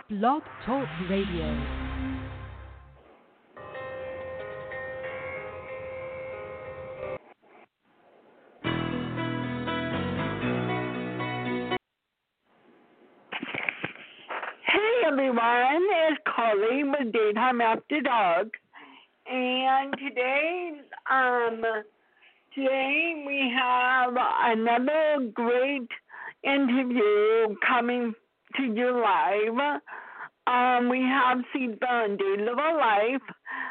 Blog Talk Radio. Hey everyone, it's Carly with Daytime After Dark, and today we have another great interview coming to you live. We have Seed Bell Days of Our Life,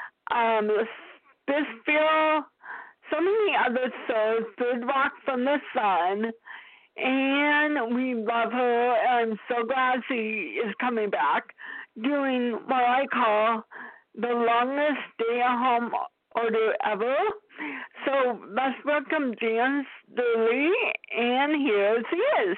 Spitfield, so many other shows, Third Rock from the Sun. And we love her, and I'm so glad she is coming back, doing what I call the longest stay-at-home order ever. So let's welcome Jan Sturley, and here she is.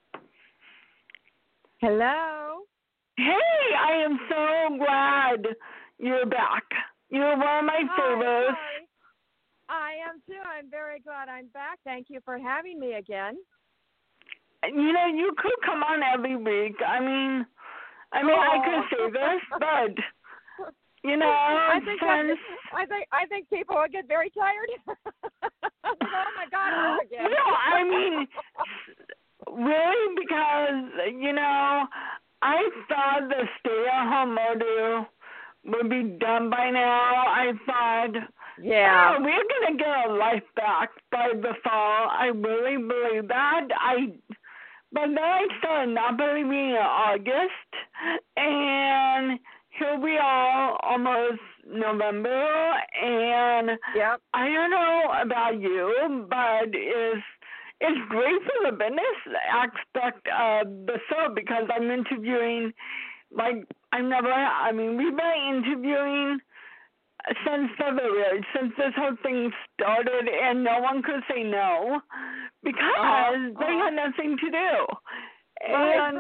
Hello. Hey, I am so glad you're back. You're one of my favorites. I am too. I'm very glad I'm back. Thank you for having me again. You know, you could come on every week. I mean, I could say this, but you know, I think people would get very tired. Oh my God, her again. No, I mean, really, because you know, I thought the stay-at-home order would be done by now. I thought, yeah, oh, we're gonna get our life back by the fall. I really believe that. But then I started not believing in August, and here we are, almost November, and yep. I don't know about you, but it's great for the business aspect of the show because I'm interviewing, we've been interviewing since February, since this whole thing started, and no one could say no because they had nothing to do. And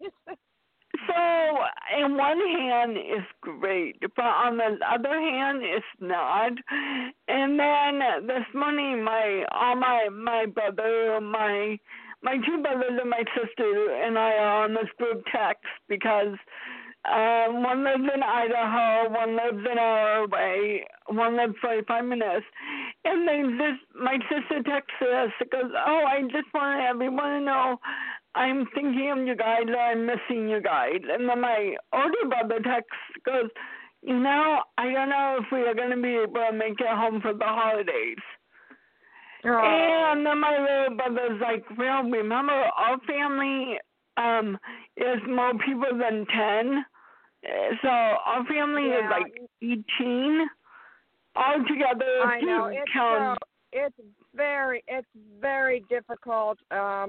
so, in one hand, it's great, but on the other hand, it's not. And then this morning, my brother, my two brothers and my sister and I are on this group text because one lives in Idaho, one lives an hour away, one lives 45 minutes. And my sister texts us, goes, oh, I just want everyone to know I'm thinking of you guys, I'm missing you guys. And then my older brother texts, goes, you know, I don't know if we are going to be able to make it home for the holidays. Oh. And then my little brother's like, well, remember, our family is more people than 10. So our family is like 18 altogether. I know it's very difficult. I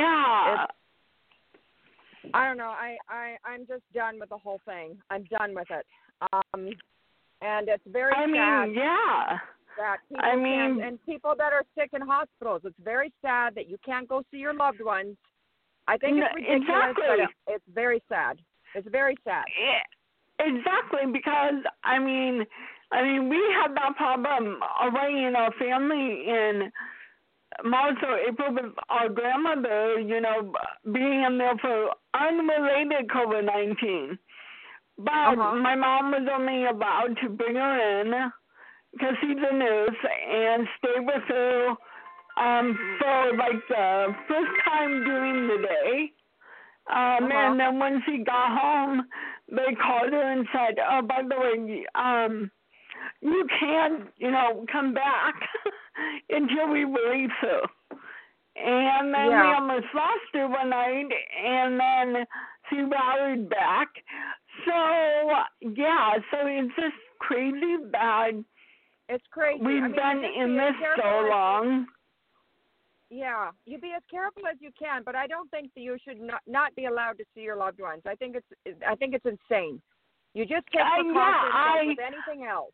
don't know. I'm just done with the whole thing. I'm done with it. And it's very sad. That people and people that are sick in hospitals. It's very sad that you can't go see your loved ones. I think it's ridiculous, but it's very sad. It's very sad. Yeah, exactly, because we had that problem already in our family in March or April with our grandmother, you know, being in there for unrelated COVID-19. But my mom was only allowed to bring her in because she's a nurse and stay with her for like the first time during the day. And then when she got home, they called her and said, oh, by the way, you can't, you know, come back until we release her. And then we almost lost her one night, and then she rallied back. So, so it's just crazy that it's crazy. We've been in this so long. Yeah, you be as careful as you can, but I don't think that you should not be allowed to see your loved ones. I think it's insane. You just take precautions with anything else.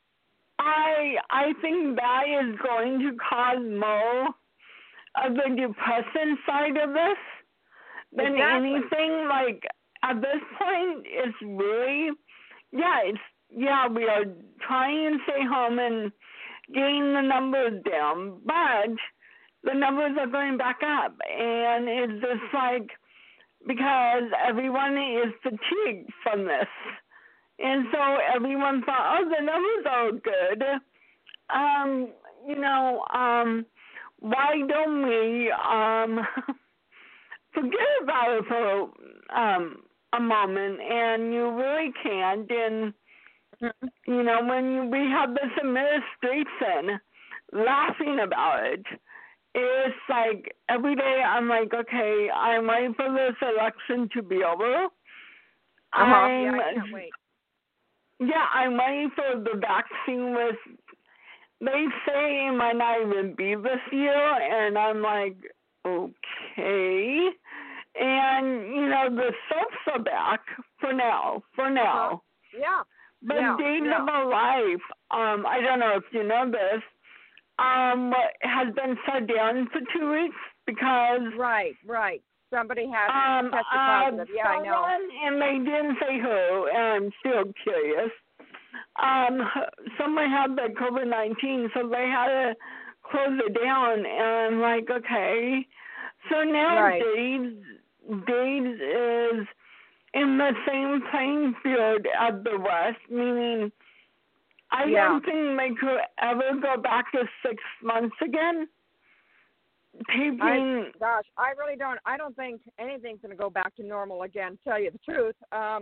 I think that is going to cause more of the depression side of this than anything. Like at this point, it's really we are trying to stay home and getting the numbers down, but the numbers are going back up, and it's just like because everyone is fatigued from this. And so everyone thought, oh, the numbers are good. Why don't we forget about it for a moment? And you really can't. And, when we have this administration laughing about it, it's like every day I'm like, okay, I'm waiting for this election to be over. I can't wait. Yeah, I'm waiting for the vaccine. They say it might not even be this year, and I'm like, okay. And, the soaps are back for now. Yeah. But Days of Our Life, I don't know if you know this, has been shut down for 2 weeks because... Right. Somebody had tested positive. Yeah, I know. And they didn't say who, and I'm still curious. Someone had the COVID-19, so they had to close it down. And I'm like, okay. So now Days is in the same playing field as the West, meaning I don't think they could ever go back to 6 months again. I really don't. I don't think anything's going to go back to normal again. To tell you the truth,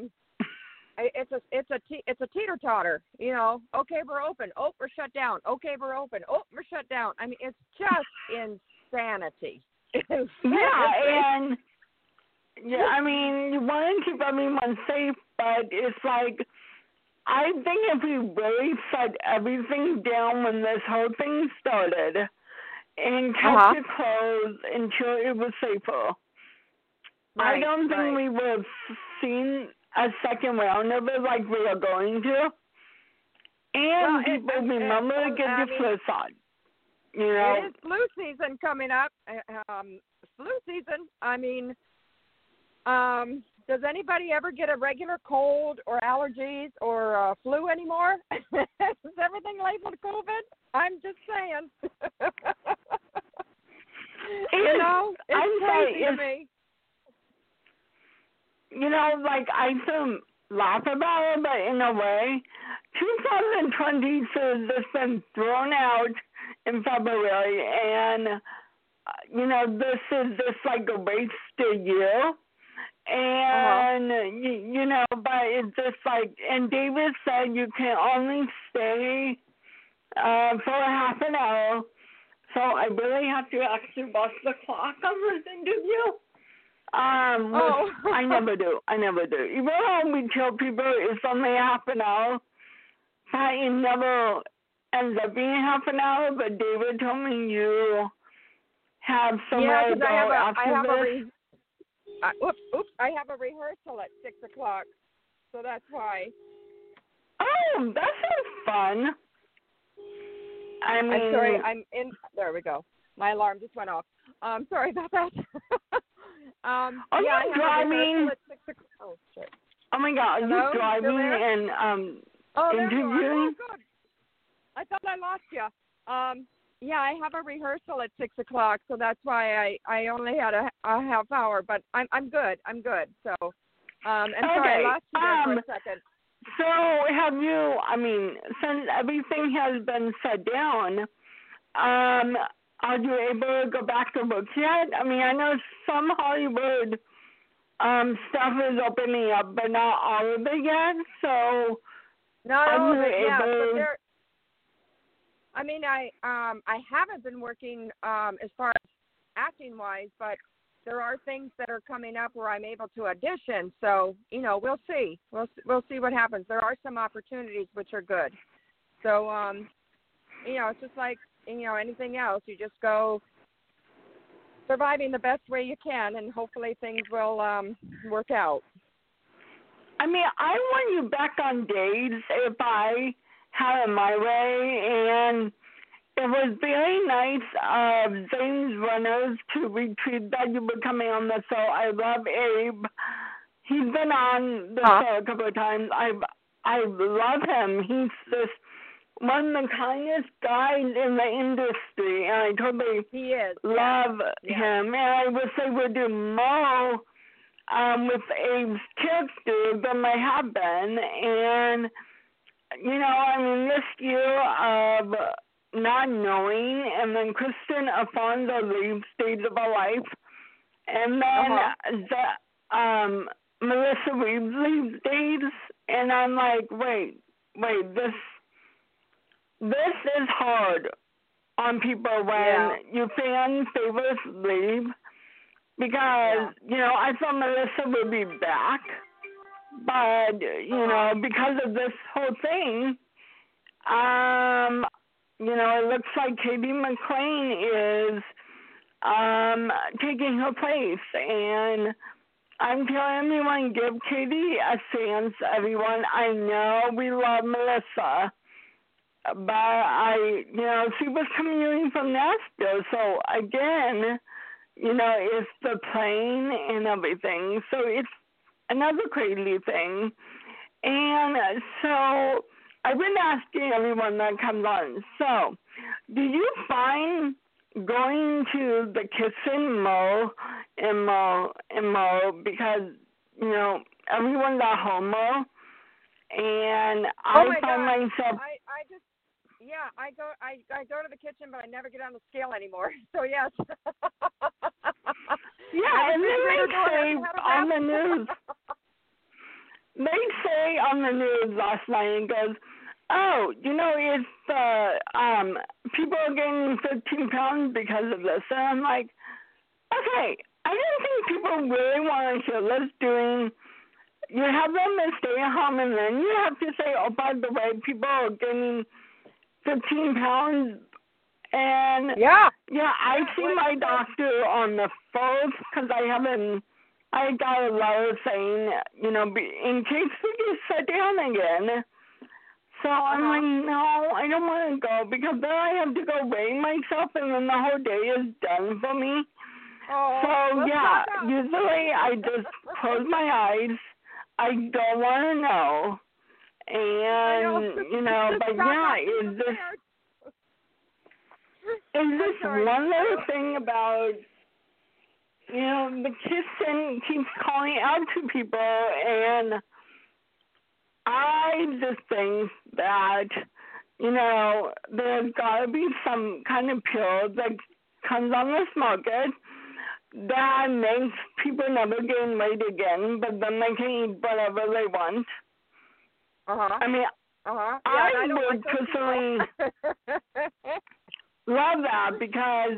it's a teeter-totter. Okay, we're open. Oh, we're shut down. Okay, we're open. Oh, we're shut down. I mean, it's just insanity. I mean, you want to keep everyone safe, but it's like, I think if we really shut everything down when this whole thing started and kept it closed until it was safer, I don't think we would have seen a second round of it like we are going to. And people remember to get the flu shot. It is flu season coming up. Flu season. I mean, does anybody ever get a regular cold or allergies or flu anymore? Is everything labeled COVID? I'm just saying. It's crazy to me. I can laugh about it, but in a way, 2020 has just been thrown out in February, and, this is just like a wasted year. And, but it's just like, and David said you can only stay for half an hour, so I really have to actually watch the clock on this interview. Which I never do. Even though we tell people it's only half an hour, but it never ends up being half an hour, but David told me you have somewhere to go after this. I have a rehearsal at 6 o'clock, so that's why. Oh, that sounds fun. I'm sorry, there we go. My alarm just went off. Sorry about that. I have a rehearsal at 6 o'clock. Oh, shit. Oh, my God, are you driving and interviewing? Oh, good. I thought I lost you. I have a rehearsal at 6 o'clock, so that's why I only had a half hour. But I'm good. So, sorry, I lost you there for a second. So have you? I mean, since everything has been shut down, are you able to go back to work yet? I mean, I know some Hollywood stuff is opening up, but not all of it yet. So not all of it, yeah. I mean, I haven't been working as far as acting wise, but there are things that are coming up where I'm able to audition. So we'll see. We'll see what happens. There are some opportunities which are good. So it's just like anything else. You just go surviving the best way you can, and hopefully things will work out. I mean, I want you back on Days if I had it my way, and it was very nice of James Reynolds to retweet that you were coming on the show. I love Abe. He's been on the show a couple of times. I love him. He's just one of the kindest guys in the industry, and I totally love him. And I wish they would do more with Abe's kids do than they have been. And, I mean, this year of not knowing, and then Kristen Alfonso leaves Days of Our Life, and then Melissa Reeves leaves Days, and I'm like, wait, this is hard on people when your fan favorites leave, because, I thought Melissa would be back, but, because of this whole thing, it looks like Katie McLean is taking her place, and I'm telling everyone, give Katie a chance, everyone. I know we love Melissa, but she was commuting from Nashville, so again, it's the plane and everything, so it's another crazy thing. And so I've been asking everyone that comes on, so do you find going to the kitchen more and more because, everyone's at home more, and I find myself... I go to the kitchen, but I never get on the scale anymore. So yes. Yeah, and then they say on the news. They say on the news last night, and goes, "Oh, it's people are gaining 15 pounds because of this." And I'm like, okay, I didn't think people really want to hear this. You have them to stay at home, and then you have to say, oh, by the way, people are gaining 15 pounds, and I see my doctor on the 4th, because I got a letter saying, in case we get shut down again. So I'm like, no, I don't want to go, because then I have to go weigh myself, and then the whole day is done for me. Usually I just close my eyes. I don't want to know. And, but is this one little thing about, the kitchen keeps calling out to people, and I just think that, there's got to be some kind of pill that comes on this market that makes people never gain weight again, but then they can eat whatever they want. I mean, I would personally love that, because,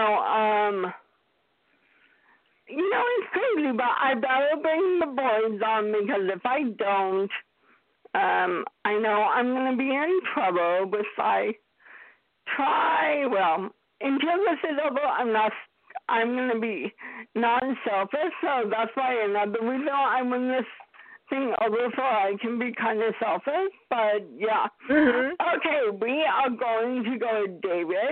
it's crazy, but I better bring the boys on, because if I don't, I know I'm going to be in trouble if I try. Well, until this is over, I'm going to be non-selfish, so that's why another reason I win this thing over, so I can be kind of selfish, but yeah. Okay, we are going to go to David.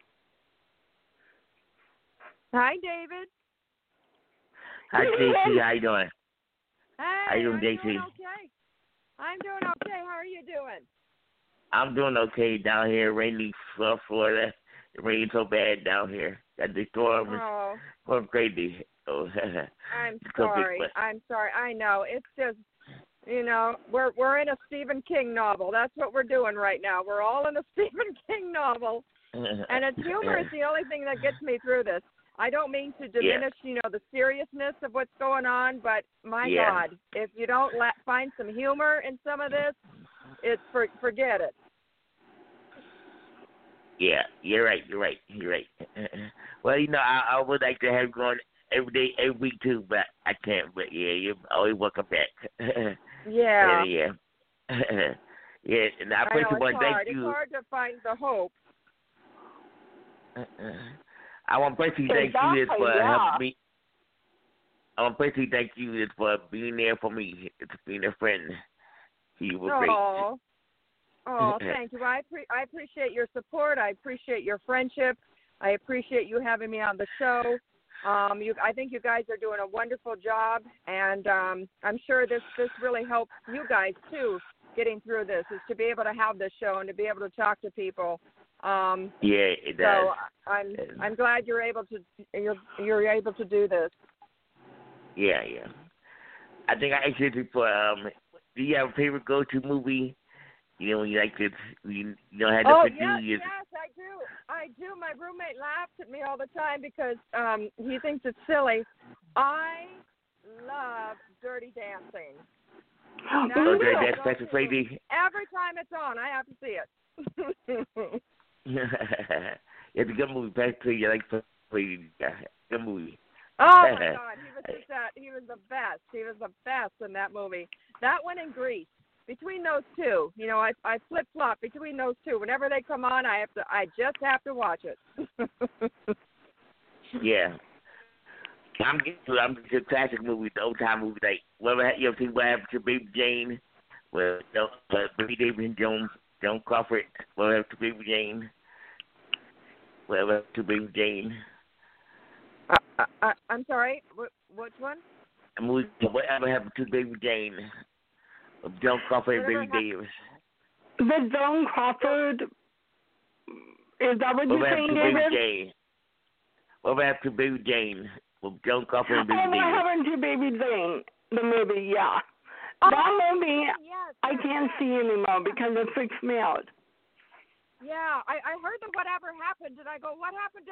Hi, David. Hi, JC. How you doing? Hey, how you doing, JC? Doing okay. I'm doing okay. How are you doing? I'm doing okay down here, rainy Florida. It rains so bad down here. Got the storm going crazy. I'm sorry. I know. It's just, we're in a Stephen King novel. That's what we're doing right now. We're all in a Stephen King novel. And it's humor is the only thing that gets me through this. I don't mean to diminish, the seriousness of what's going on, but my God, if you don't find some humor in some of this, forget it. Yeah, you're right. Well, I would like to have you on every day, every week too, but I can't. But yeah, you're always welcome back. Yeah. Yeah. Yeah, and I first want to thank you. It's hard to find the hope. I want to personally thank you for helping me. I want to personally thank you for being there for me. It's being a friend. You were great. Oh, thank you. I appreciate your support. I appreciate your friendship. I appreciate you having me on the show. I think you guys are doing a wonderful job, and I'm sure this really helps you guys too, getting through this, is to be able to have this show and to be able to talk to people. It does. So I'm glad you're able to do this. Yeah. I think I asked you for do you have a favorite go-to movie? You know, when you like to, you don't have to yes, I do. I do. My roommate laughs at me all the time because he thinks it's silly. I love Dirty Dancing. Dirty Dancing, Patrick Swayze. Every time it's on, I have to see it. It's a good movie, Patrick Swayze. I like Swayze. Good movie. Oh my God, he was the best. He was the best in that movie. That one and Grease. Between those two, you know, I flip flop between those two. Whenever they come on, I just have to watch it. Yeah. I'm getting to classic movies, the old time movies, like you ever seen What Happened to Baby Jane? Well, Baby David and Joan Crawford. What Happened to Baby Jane? What Happened to Baby Jane? I'm sorry. Which one? A movie. Whatever Happened to Baby Jane? Of Joan Crawford and Baby Davis. The Joan Crawford. Is that what you're saying, David? What happened to Baby Jane? With Joan Crawford and Baby Davis. What happened to Baby Jane? The movie, yeah. That movie, yes, I can't see anymore because it freaks me out. Yeah, I heard the whatever happened, and I go, what happened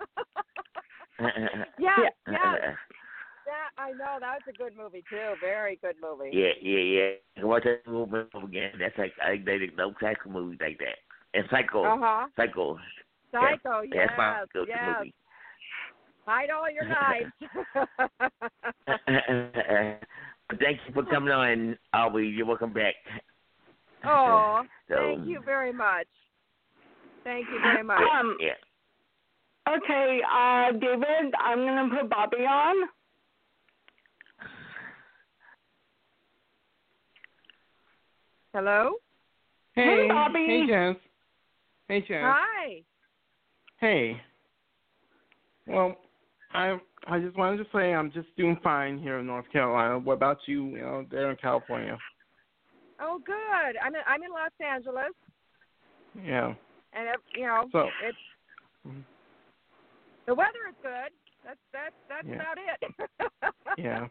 to who? Yeah. That I know. That was a good movie too. Very good movie. Yeah. Watch that movie again. That's like I think no classical movies like that. And Psycho. Psycho. Psycho. Yeah. That's my go-to movie. Hide all your knives. Thank you for coming on, Aubrey. You're welcome back. Oh, thank you very much. Thank you very much. Okay, David, I'm gonna put Bobby on. Hello? Hey, Bobby. Hey, Jess. Hi. Hey. Well, I just wanted to say I'm just doing fine here in North Carolina. What about you, there in California? Oh, good. I'm in Los Angeles. Yeah. And so, it's the weather is good. That's about it. Yeah.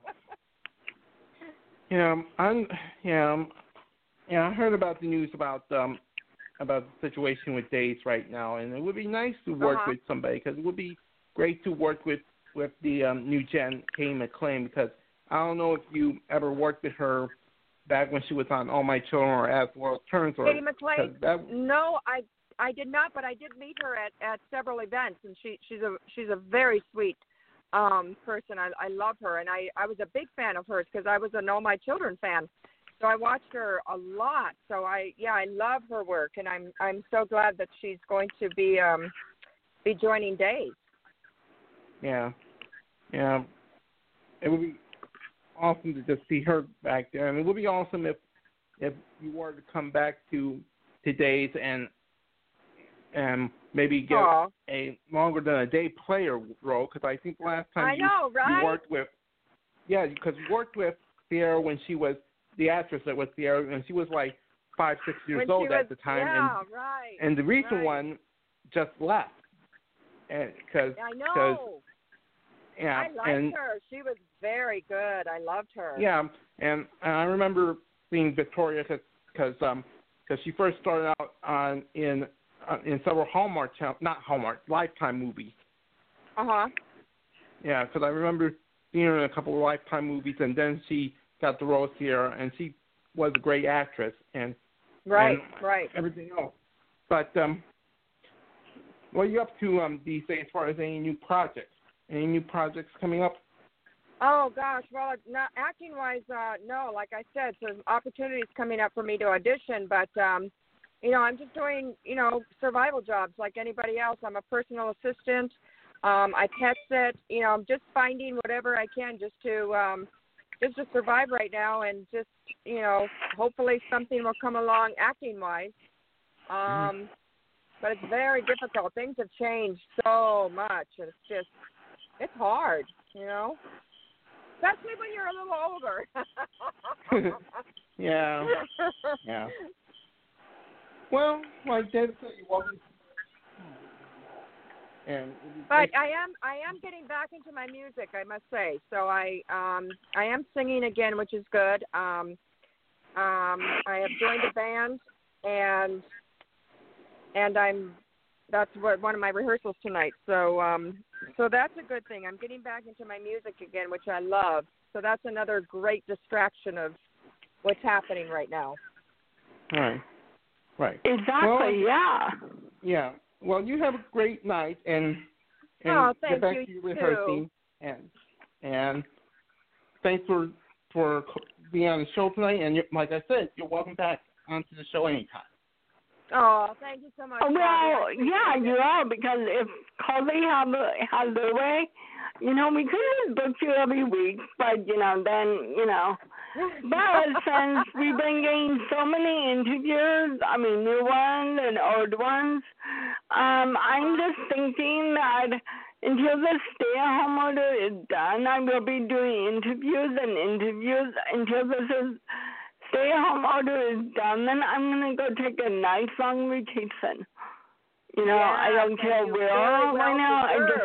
I heard about the news about the situation with Days right now, and it would be nice to work with somebody because it would be great to work with the new Jen Katie McLean, because I don't know if you ever worked with her back when she was on All My Children or As the World Turns. Katie McLean? No, I did not, but I did meet her at several events, and she's a very sweet person. I love her, and I was a big fan of hers because I was an All My Children fan. So I watched her a lot. So I love her work, and I'm so glad that she's going to be joining Days. Yeah. It would be awesome to just see her back there, and it would be awesome if you were to come back to Days and maybe get a longer than a day player role, because I think last time you worked with, because you worked with Sierra when she was the actress that was Sierra, and she was like 5-6 years old at the time, and the recent one just left, and because I know. Yeah, I liked her. She was very good. I loved her. Yeah, and I remember seeing Victoria because she first started out in several Lifetime movies. Yeah, because I remember seeing her in a couple of Lifetime movies, and then she got the role of Sierra, and she was a great actress and everything else. But what are you up to these days as far as any new projects? Any new projects coming up? Oh, gosh. Well, not acting-wise, no. Like I said, some opportunities coming up for me to audition, but, I'm just doing, survival jobs like anybody else. I'm a personal assistant. I pet sit. I'm just finding whatever I can just to survive right now, and just, hopefully something will come along acting-wise. But it's very difficult. Things have changed so much, and it's hard, especially when you're a little older. Yeah. Well, like David said, you're welcome. But I am getting back into my music, I must say. So I am singing again, which is good. I have joined a band, and that's one of my rehearsals tonight. So so that's a good thing. I'm getting back into my music again, which I love. So that's another great distraction of what's happening right now. Right. Exactly. Well, yeah. Yeah. Well, you have a great night, and get back to your rehearsing, and thanks for being on the show tonight. And like I said, you're welcome back onto the show anytime. Oh, thank you so much. Well, yeah, you are, because if Carly had their way, we could have booked you every week, but, but since we've been getting so many interviews, new ones and old ones, I'm just thinking that until the stay-at-home order is done, I will be doing interviews until this is stay-at-home order is done. Then I'm going to go take a nice long vacation. I don't care where right now.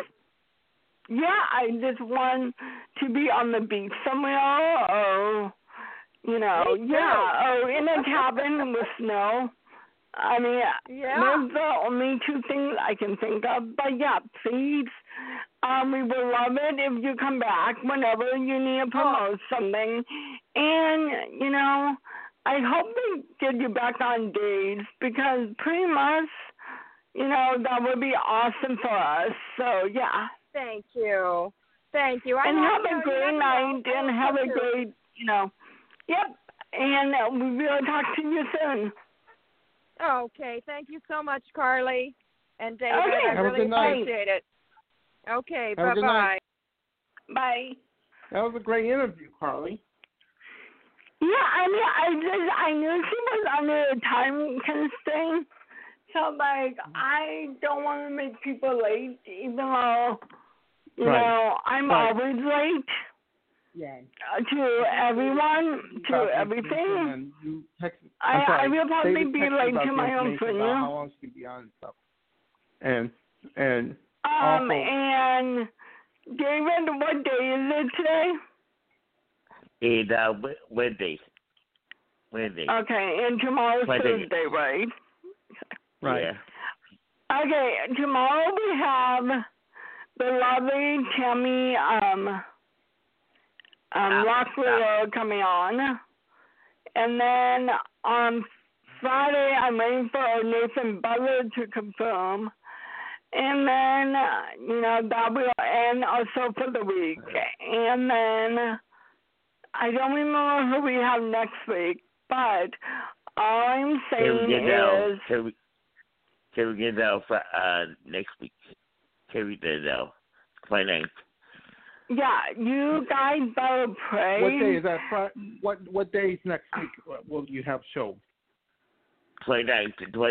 I just want to be on the beach somewhere, or or in a cabin with snow. Those are the only two things I can think of. But yeah, please, we will love it if you come back whenever you need to promote something. And, I hope they get you back on days, because pretty much, that would be awesome for us. So, yeah. Thank you. And have a great night, and have a great, Yep. And we will talk to you soon. Okay. Thank you so much, Carly and David. Okay. I really appreciate it. Okay. Bye-bye. Bye. That was a great interview, Carly. Yeah, I knew she was under a time constraint. So, I don't want to make people late, even though, I'm always late. Yeah. To everyone, to everything. I will probably be late to my own funeral. How long she can be on and stuff. And also, and David, what day is it today? It's Wednesday. Okay, and tomorrow's Thursday, right? Right. Yeah. Okay, tomorrow we have the lovely Tammy Locklear coming on. And then on Friday, I'm waiting for Nathan Butler to confirm. And then, that will end also for the week. And then I don't remember who we have next week, but all I'm saying is... Can we get out for next week? Can we get out? 29th. Yeah, you guys better pray. What day is that? What days next week will you have show? 29th.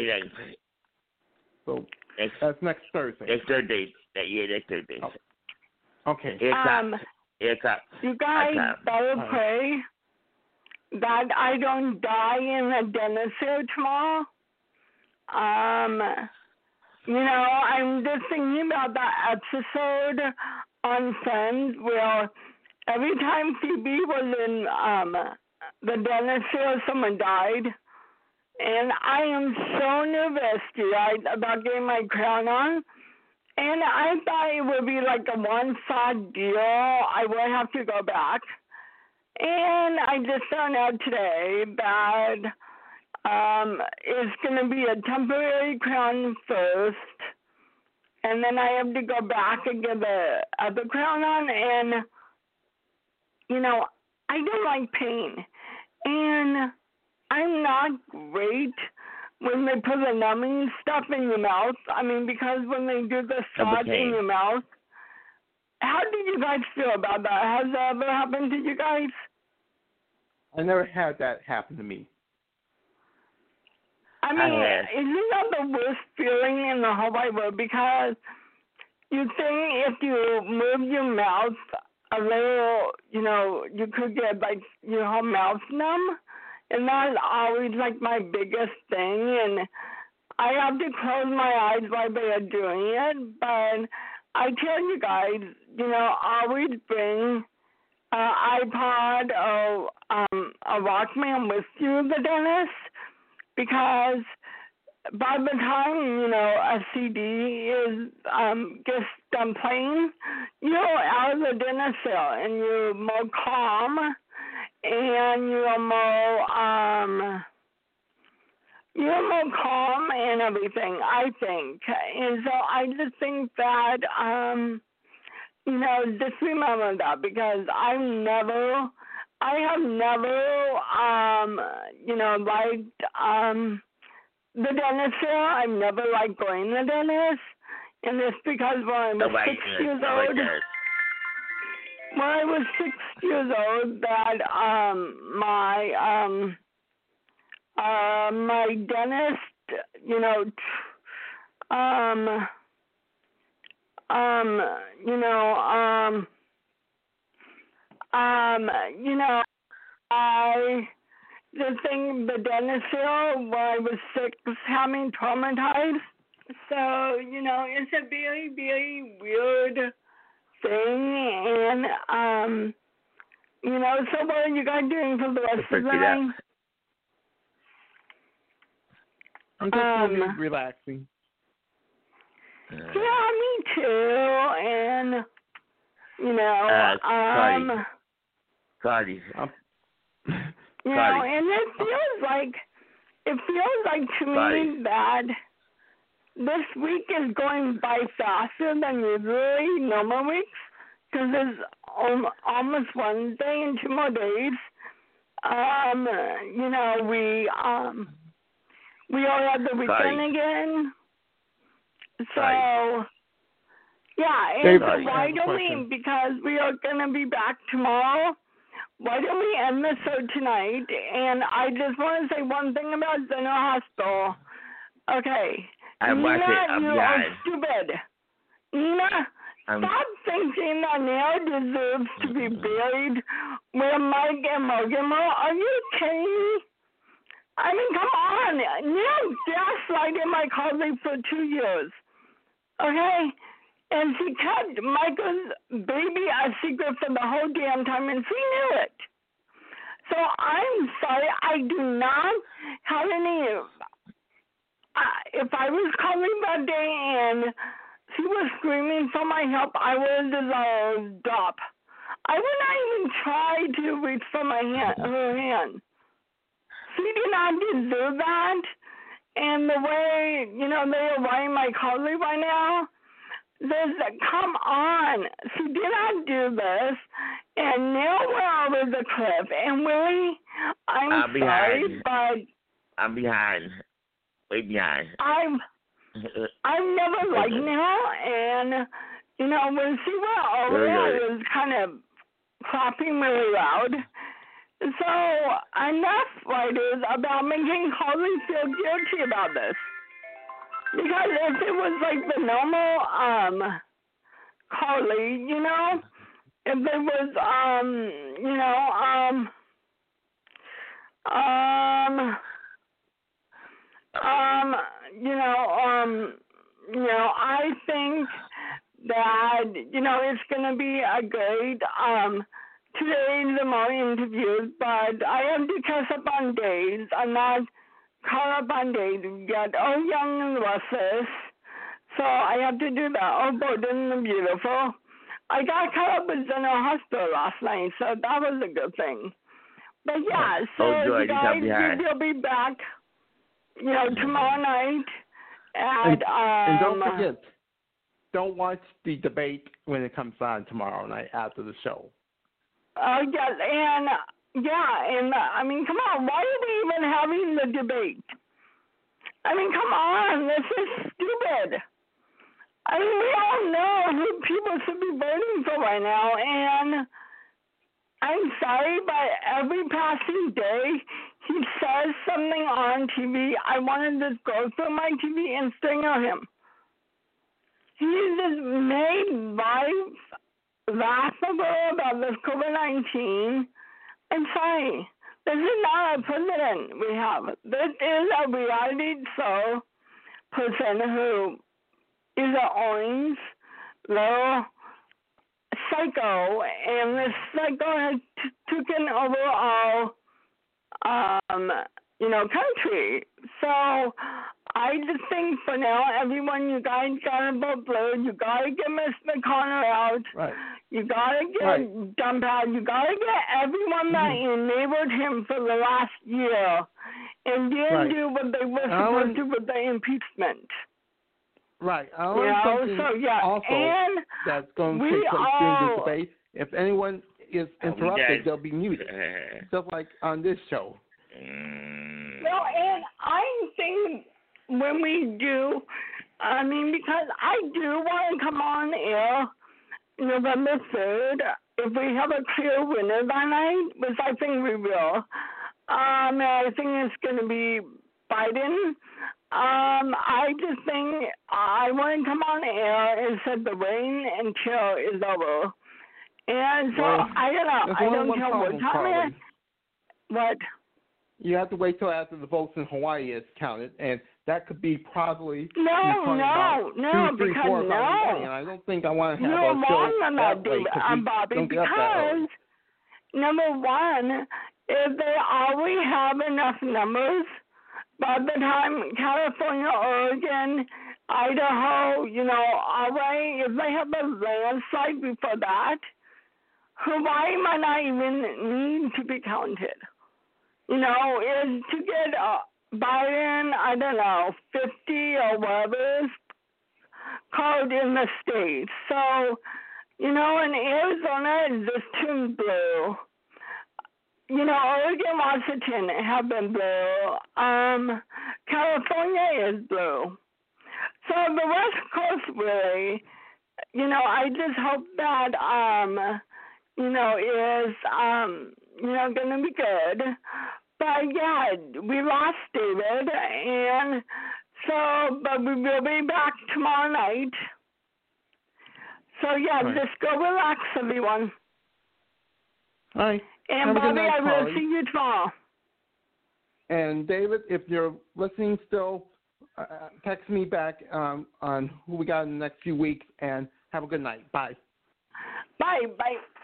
So that's next Thursday. Next Thursday. Next Thursday. Oh. Okay. It's up. You guys better pray that I don't die in a dentist here tomorrow. I'm just thinking about that episode on Friends where every time Phoebe was in the dentist here, someone died. And I am so nervous, right, about getting my crown on. And I thought it would be like a one-shot deal. I would have to go back. And I just found out today that it's going to be a temporary crown first. And then I have to go back and get the other crown on. And, I don't like pain. And I'm not great when they put the numbing stuff in your mouth. Because when they do the shot in your mouth, how do you guys feel about that? Has that ever happened to you guys? I never had that happen to me. Isn't that the worst feeling in the whole wide world? Because you think if you move your mouth a little, you could get your whole mouth numb. And that's always my biggest thing. And I have to close my eyes while they are doing it, but I tell you guys, always bring an iPod or a Walkman with you to the dentist, because by the time, a CD is gets done playing, you're out of the dentist cell and you're more calm and you're more calm and everything, I think. And so I just think that, just remember that, because I have never, liked, the dentist here. I've never liked going to the dentist. And it's because when I was 6 years old, that my dentist, the dentist here when I was 6 had me traumatized. So, it's a very, very weird thing. And, so what are you guys doing for the rest of the night? I'm just really relaxing. Yeah, me too. And, Cardi. And it feels like to me that this week is going by faster than usually normal weeks, because it's almost Wednesday in 2 more days. We all have the weekend again. So, yeah, and why don't we, because we are going to be back tomorrow, why don't we end the show tonight? And I just want to say one thing about General Hospital. Okay. Nina, you are stupid. Nina, stop thinking that Neil deserves to be buried with Mike and Morgan. Are you kidding me? I mean, come on. Neil gaslighted my colleague for 2 years. Okay? And she kept Michael's baby a secret for the whole damn time, and she knew it. So I'm sorry, I do not have any. If I was calling that day and she was screaming for my help, I would have stop. I would not even try to reach for her hand. She did not deserve that. And the way, they are writing my colleague right now, come on, she did not do this, and now we're over the cliff. And really, I'm sorry, but I'm behind. Way behind. I've never liked Neil, and when she went over, I was kind of clapping really loud. So enough, writers, about making Carly feel guilty about this. Because if it was like the normal Carly, if it was I think that it's gonna be a great today the morning interviews, but I have to catch up on days. I'm not caught up on days yet. Oh, Young and Restless. So I have to do that. Oh, Golden and Beautiful. I got caught up with General Hospital last night, so that was a good thing. But yeah, so you guys, you'll be back, tomorrow night at and don't forget, don't watch the debate when it comes on tomorrow night after the show. Yes, and I mean, come on, why are we even having the debate? I mean, come on, this is stupid. I mean, we all know who people should be voting for right now, and I'm sorry, but every passing day he says something on TV. I want to just go through my TV and string on him. He just made life laughable about this COVID-19. I'm sorry. This is not a president we have. This is a reality show person who is an orange little psycho, and this psycho has taken over all, country. So I just think for now, everyone, you guys gotta vote blue. You gotta get Miss McConnell out. Right. You gotta get Dunpad. You gotta get everyone that enabled him for the last year and didn't do what they were supposed to with the impeachment. Right. Also, and that's going to take place during this debate. If anyone is interrupted, they'll be muted, just like on this show. No, and I think when we do, because I do want to come on air November 3rd, if we have a clear winner that night, which I think we will. I think it's going to be Biden. I just think I want to come on air and set the rain until it's over. And so, I don't know. I don't care what time it is. What? You have to wait till after the votes in Hawaii is counted, and that could be probably no, because 4 o'clock in the morning, and I don't think I want to have a show that late, Bobby, don't get up that early. Number one, if they already have enough numbers, by the time California, Oregon, Idaho, Hawaii, if they have a landslide before that, Hawaii might not even need to be counted. Is to get Biden, 50 or whatever is called in the states. So, in Arizona, it's just turned blue. Oregon, Washington have been blue. California is blue. So the West Coast really, I just hope that, is, going to be good. But, we lost David, and so, but we will be back tomorrow night. So, just go relax, everyone. All right. And Bobby, I will see you tomorrow. And David, if you're listening still, text me back on who we got in the next few weeks, and have a good night. Bye. Bye.